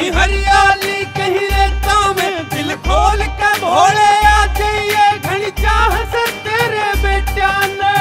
कहीं हरियाली कहीं रेता में दिल खोल के भोले आ जाइए घनी चाह से तेरे बेटा ने।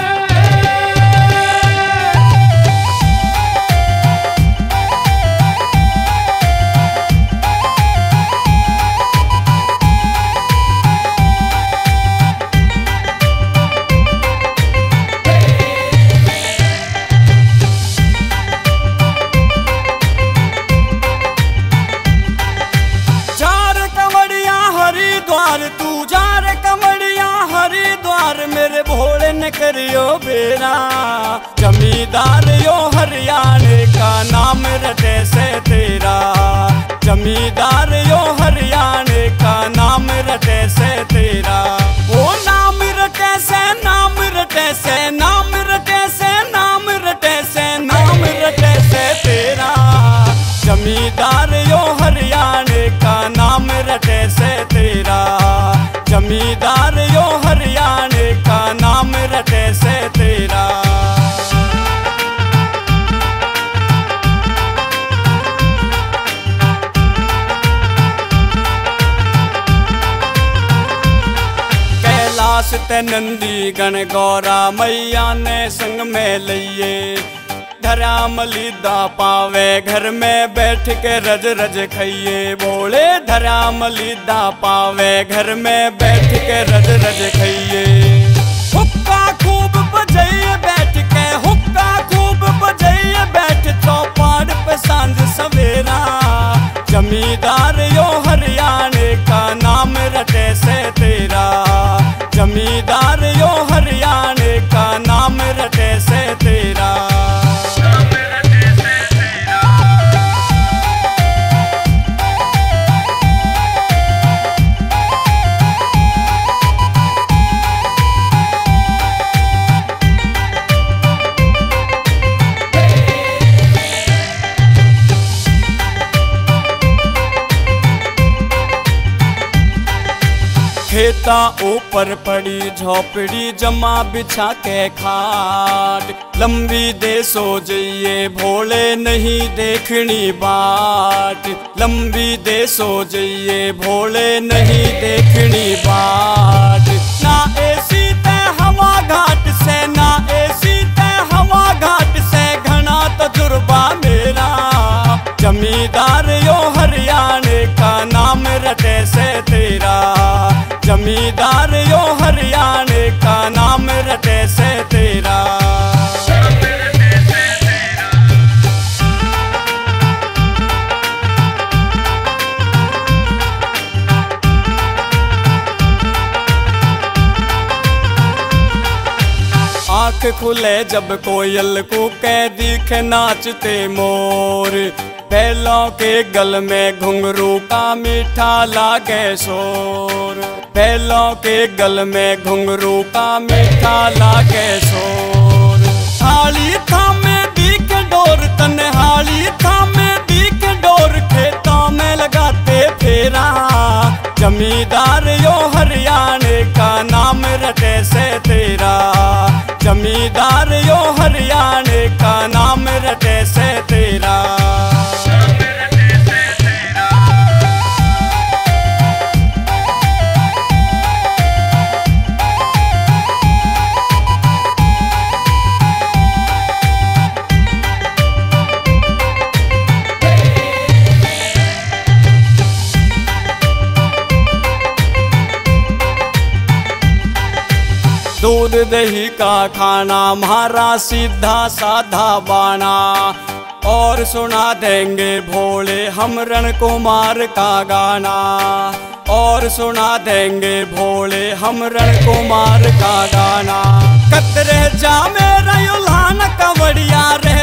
तू जा रे कमड़िया हरिद्वार मेरे भोले ने करियो बेरा। जमींदार यो हरियाणे का नाम रटे से तेरा। जमींदार यो हरियाणे का नाम रटे से तेरा। वो नाम रटे से नाम रटे से नाम रटे से नाम रटे से नाम रटे से तेरा। जमींदार यो हरियाणे का नाम रटे से तेरा। जमींदार यो हरियाणे का नाम रटे से तेरा। कैलाश ते नंदी गण गौरा मैया ने संग में लिये। धराम लीदा पावे घर में बैठ के रज रज खाइए भोले। धराम लीदा पावे घर में बैठ के रज रज खाइए। हुक्का खूब बजाइए बैठ के हुक्का खूब बजाइए बैठ चौपाड़ पे सांझ सवेरा। जमींदार यो हरियाणे का नाम रटे से तेरा। जमींदार यो हरियाणे का नाम रटे से तेरा। खेता ऊपर पड़ी झोपड़ी जमा बिछा के खाट। लंबी देसो जइए भोले नहीं देखनी बाट। लंबी देसो जइए भोले नहीं देखनी बाट। ना एसी ते हवा घाट से ना एसी ते हवा घाट से घना तजुर्बा मेरा। जमींदार यो हरियाणे का नाम रटे से तेरा। जमींदार यो हरियाणे का नाम रटे से तेरा। आँख खुले जब कोयल को कह दिखे नाचते मोर। बैलों के गल में घुंघरू का मीठा लागे शोर। बैलों के गल में घुंघरू का मीठा लागे शोर। हाली थामे दीख डोर तन्हाली थामे दीख डोर खेतों में लगाते फेरा। जमींदार यो हरियाणे का नाम रटे से तेरा। जमींदार यो हरियाणे का नाम रटे से तेरा। दूध दही का खाना हमारा सीधा साधा बाना। और सुना देंगे भोले हम रण कुमार का गाना। और सुना देंगे भोले हम रण कुमार का गाना। कतरे जा मेरा युल्हान कवड़िया रह